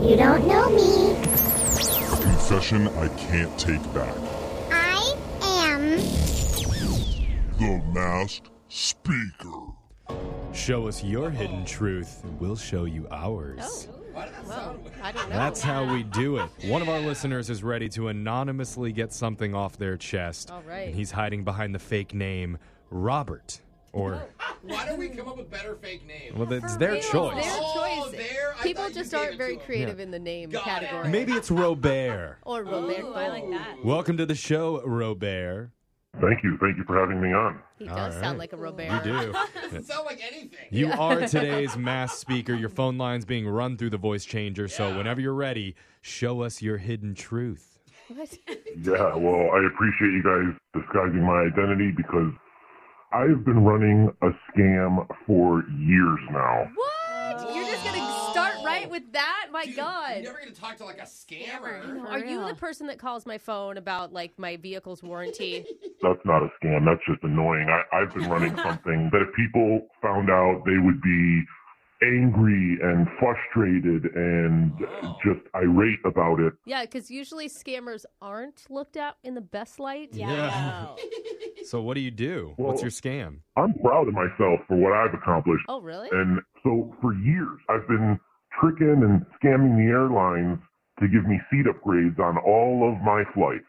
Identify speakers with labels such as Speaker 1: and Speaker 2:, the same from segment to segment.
Speaker 1: You don't know me.
Speaker 2: Confession I can't take back.
Speaker 1: I am
Speaker 2: The Masked Speaker.
Speaker 3: Show us your hidden truth, and we'll show you ours.
Speaker 4: Why did that sound weird? I don't know.
Speaker 3: That's how we do it. One of our listeners is ready to anonymously get something off their chest.
Speaker 4: All right.
Speaker 3: And he's hiding behind the fake name, Robert. Or,
Speaker 4: Why don't we come up with better fake names?
Speaker 3: well, it's their choice.
Speaker 5: Their
Speaker 4: Oh,
Speaker 5: choice.
Speaker 4: there? I
Speaker 5: People
Speaker 4: thought you
Speaker 5: just
Speaker 4: gave
Speaker 5: aren't
Speaker 4: it
Speaker 5: very
Speaker 4: to 'em.
Speaker 5: creative in the name
Speaker 4: Got it.
Speaker 5: category.
Speaker 3: Maybe it's Robert.
Speaker 5: Or Robert.
Speaker 6: I like that.
Speaker 3: Welcome to the show, Robert.
Speaker 7: Thank you. Thank you for having me on.
Speaker 5: He
Speaker 3: All
Speaker 5: does
Speaker 3: right.
Speaker 5: sound like a Robert.
Speaker 3: You do.
Speaker 4: Doesn't sound like anything.
Speaker 3: You are today's mass speaker. Your phone line's being run through the voice changer, so whenever you're ready, show us your hidden truth.
Speaker 5: What?
Speaker 7: Yeah, well, I appreciate you guys disguising my identity because I've been running a scam for years now.
Speaker 5: What? You're just going to start right with that? My
Speaker 4: Dude,
Speaker 5: God.
Speaker 4: You're never going to talk to like a scammer.
Speaker 5: Are you the person that calls my phone about, like, my vehicle's warranty?
Speaker 7: That's not a scam. That's just annoying. I've been running something that if people found out, they would be angry and frustrated and just irate about it.
Speaker 5: Yeah, because usually scammers aren't looked at in the best light.
Speaker 3: Yeah. So what do you do? What's your scam?
Speaker 7: I'm proud of myself for what I've accomplished.
Speaker 5: Oh, really?
Speaker 7: And so for years, I've been tricking and scamming the airlines to give me seat upgrades on all of my flights.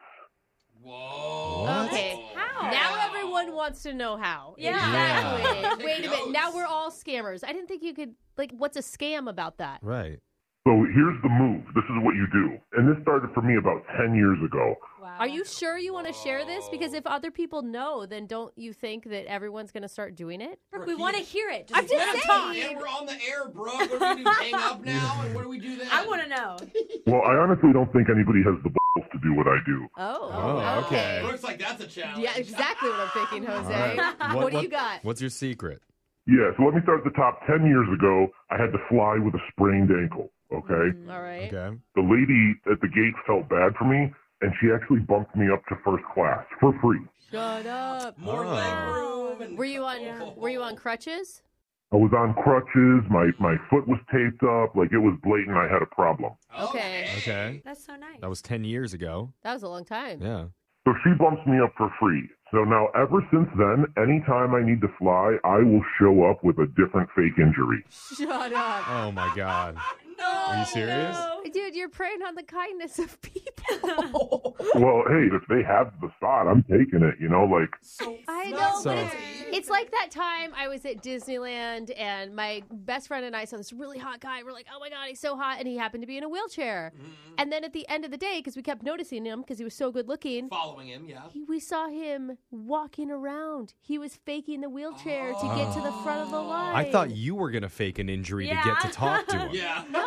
Speaker 4: Whoa.
Speaker 3: What?
Speaker 5: Okay.
Speaker 6: How?
Speaker 5: Now everyone wants to know how.
Speaker 6: Yeah.
Speaker 5: Exactly. Wait a minute.
Speaker 4: Notes.
Speaker 5: Now we're all scammers. I didn't think you could, like, what's a scam about that?
Speaker 3: Right.
Speaker 7: So here's the move. This is what you do. And this started for me about 10 years ago.
Speaker 6: Wow.
Speaker 5: Are you sure you want to share this? Because if other people know, then don't you think that everyone's going to start doing it?
Speaker 6: Brooke, we want to hear it.
Speaker 5: I'm just
Speaker 6: let 'em
Speaker 5: saying.
Speaker 4: And we're on the air, bro. What do we do? Hang up now? And what do we do then?
Speaker 6: I want to know.
Speaker 7: Well, I honestly don't think anybody has the balls to do what I do.
Speaker 5: Oh,
Speaker 3: okay.
Speaker 4: Looks like that's a challenge.
Speaker 5: Yeah, exactly what I'm thinking, Jose.
Speaker 3: All right.
Speaker 5: What do you got?
Speaker 3: What's your secret?
Speaker 7: Yeah, so let me start at the top. 10 years ago, I had to fly with a sprained ankle, okay?
Speaker 5: All right.
Speaker 3: Okay.
Speaker 7: The lady at the gate felt bad for me, and she actually bumped me up to first class for free.
Speaker 5: Shut up.
Speaker 4: More leg room. And
Speaker 5: Were you on crutches?
Speaker 7: I was on crutches. My foot was taped up. Like, it was blatant. I had a problem.
Speaker 5: Okay.
Speaker 3: Okay.
Speaker 6: That's so nice.
Speaker 3: That was 10 years ago.
Speaker 5: That was a long time.
Speaker 3: Yeah.
Speaker 7: So she bumps me up for free. So now, ever since then, anytime I need to fly, I will show up with a different fake injury.
Speaker 5: Shut up.
Speaker 3: Oh, my God.
Speaker 6: No.
Speaker 3: Are you serious?
Speaker 5: Dude, you're preying on the kindness of people.
Speaker 7: Well, hey, if they have the spot, I'm taking it, you know? Like,
Speaker 4: So
Speaker 5: I know,
Speaker 3: So-
Speaker 5: but it's like that time I was at Disneyland and my best friend and I saw this really hot guy. We're like, oh my God, he's so hot. And he happened to be in a wheelchair. And then at the end of the day, because we kept noticing him because he was so good looking,
Speaker 4: following him, yeah.
Speaker 5: we saw him walking around. He was faking the wheelchair to get to the front of the line.
Speaker 3: I thought you were going to fake an injury to get to talk to him.
Speaker 4: Yeah.
Speaker 5: No,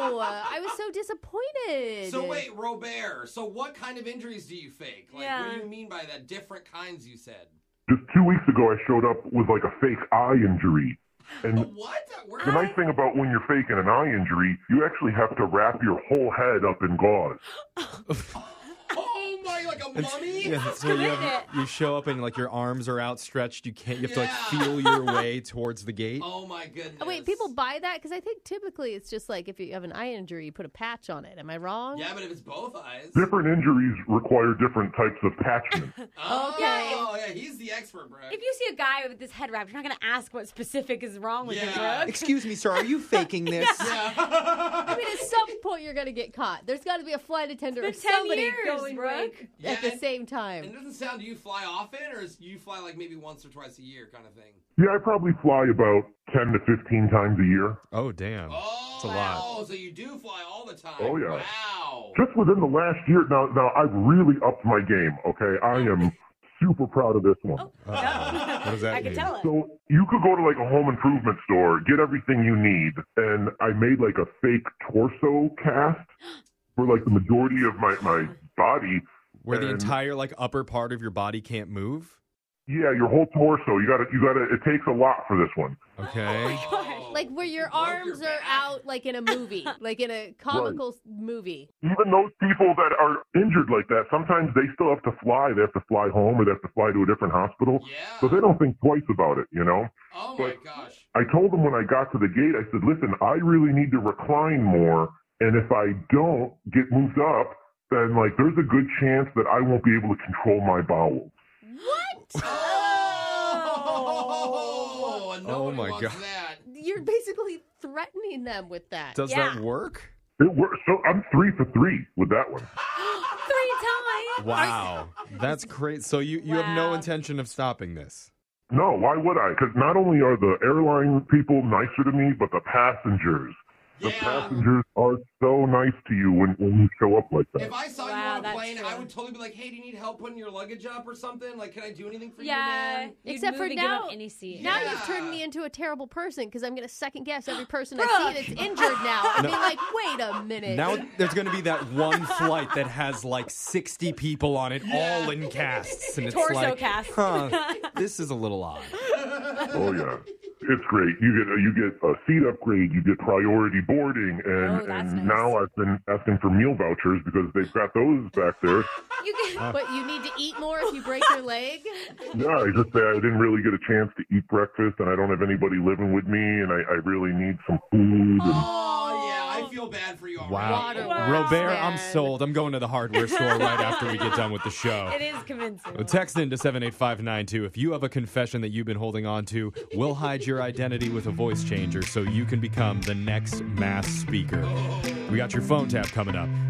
Speaker 5: I was so disappointed.
Speaker 4: So wait, Robert. So what kind of injuries do you fake? Like,
Speaker 6: Yeah.
Speaker 4: what do you mean by that? Different kinds, you said.
Speaker 7: just 2 weeks ago, I showed up with like a fake eye injury. And
Speaker 4: What? Where
Speaker 7: the nice thing about when you're faking an eye injury, you actually have to wrap your whole head up in gauze.
Speaker 4: Oh my, like a mummy?
Speaker 3: Yeah, so you show up and like your arms are outstretched. You can't. You have to like feel your way towards the gate.
Speaker 4: Oh my goodness.
Speaker 5: Oh, wait, people buy that? Because I think typically it's just like if you have an eye injury, you put a patch on it. Am I wrong?
Speaker 4: Yeah, but if it's both eyes.
Speaker 7: Different injuries require different types of attachment.
Speaker 4: Oh,
Speaker 5: Okay.
Speaker 4: yeah, he's the expert, bro.
Speaker 6: If you see a guy with his head wrapped, you're not going to ask what specific is wrong with him,
Speaker 4: Yeah.
Speaker 6: Brooke.
Speaker 8: Excuse me, sir, are you faking this?
Speaker 5: I mean, at some point you're going to get caught. There's got to be a flight attendant or
Speaker 6: It's been 10
Speaker 5: somebody
Speaker 6: years,
Speaker 5: going
Speaker 6: Brooke.
Speaker 5: right
Speaker 4: Yeah,
Speaker 5: at the
Speaker 4: and-
Speaker 5: same
Speaker 4: And
Speaker 5: time.
Speaker 4: it doesn't sound, do you fly often, or is you fly like maybe once or twice a year kind of thing?
Speaker 7: Yeah, I probably fly about 10 to 15 times a year.
Speaker 3: Oh damn.
Speaker 4: Oh,
Speaker 3: It's a lot.
Speaker 4: Oh, so you do fly all the time.
Speaker 7: Oh, yeah.
Speaker 4: Wow.
Speaker 7: Just within the last year, now I've really upped my game, okay? I am super proud of this one.
Speaker 3: What does that
Speaker 6: I can
Speaker 3: mean?
Speaker 6: tell it.
Speaker 7: So you could go to like a home improvement store, get everything you need, and I made like a fake torso cast for like the majority of my body.
Speaker 3: Where the
Speaker 7: And-
Speaker 3: entire like upper part of your body can't move.
Speaker 7: Yeah, your whole torso. You gotta. It takes a lot for this one.
Speaker 3: Okay.
Speaker 5: Like where your
Speaker 4: broke your
Speaker 5: arms are
Speaker 4: back.
Speaker 5: out like in a movie, like in a comical movie.
Speaker 7: Even those people that are injured like that, sometimes they still have to fly. They have to fly home or they have to fly to a different hospital.
Speaker 4: Yeah.
Speaker 7: So they don't think twice about it, you know?
Speaker 4: Oh my
Speaker 7: But-
Speaker 4: gosh.
Speaker 7: I told them when I got to the gate, I said, listen, I really need to recline more And if I don't get moved up, then like there's a good chance that I won't be able to control my bowels.
Speaker 6: What?
Speaker 4: Oh, and
Speaker 3: Oh
Speaker 4: nobody
Speaker 3: my
Speaker 4: wants
Speaker 3: God.
Speaker 4: that.
Speaker 5: You're basically threatening them with that.
Speaker 3: Does
Speaker 6: Yeah.
Speaker 3: that work?
Speaker 7: It works. So I'm 3 for 3 with that one.
Speaker 6: 3 times.
Speaker 3: Wow. That's great. So you have no
Speaker 6: Wow.
Speaker 3: intention of stopping this?
Speaker 7: No, why would I? Because not only are the airline people nicer to me, but the passengers. The
Speaker 4: Yeah.
Speaker 7: passengers are so nice to you when you show up like that.
Speaker 4: If I saw
Speaker 6: Wow,
Speaker 4: you on a
Speaker 6: that's
Speaker 4: plane,
Speaker 6: true.
Speaker 4: I would totally be like, "Hey, do you need help putting your luggage up or something? Like, can I do anything for you,
Speaker 6: Yeah.
Speaker 4: man?"
Speaker 6: You'd
Speaker 5: Except
Speaker 6: move
Speaker 5: for
Speaker 6: and give up
Speaker 5: now-
Speaker 6: any seat.
Speaker 5: Now
Speaker 4: Yeah.
Speaker 5: you've turned me into a terrible person because I'm going to second guess every person
Speaker 6: Brooke.
Speaker 5: I see that's injured now. I mean, like, wait a minute.
Speaker 3: Now there's going to be that one flight that has like 60 people on it, all in casts. And it's
Speaker 6: Torso
Speaker 3: like,
Speaker 6: cast.
Speaker 3: this is a little odd.
Speaker 7: Oh yeah, it's great. You get a seat upgrade, you get priority boarding,
Speaker 6: Oh, that's
Speaker 7: and
Speaker 6: nice.
Speaker 7: now I've been asking for meal vouchers because they've got those back there.
Speaker 6: You can,
Speaker 5: But you need to eat more if you break your leg?
Speaker 7: Yeah, I just say I didn't really get a chance to eat breakfast, and I don't have anybody living with me, and I really need some food. And
Speaker 4: Oh yeah, I feel bad for you already.
Speaker 3: Wow.
Speaker 5: Waterworks,
Speaker 3: Robert, I'm
Speaker 5: man.
Speaker 3: sold. I'm going to the hardware store right after we get done with the show.
Speaker 6: it is convincing.
Speaker 3: Text in to 78592 if you have a confession that you've been holding on to. We'll hide your identity with a voice changer so you can become the next mass speaker. We got your phone tap coming up.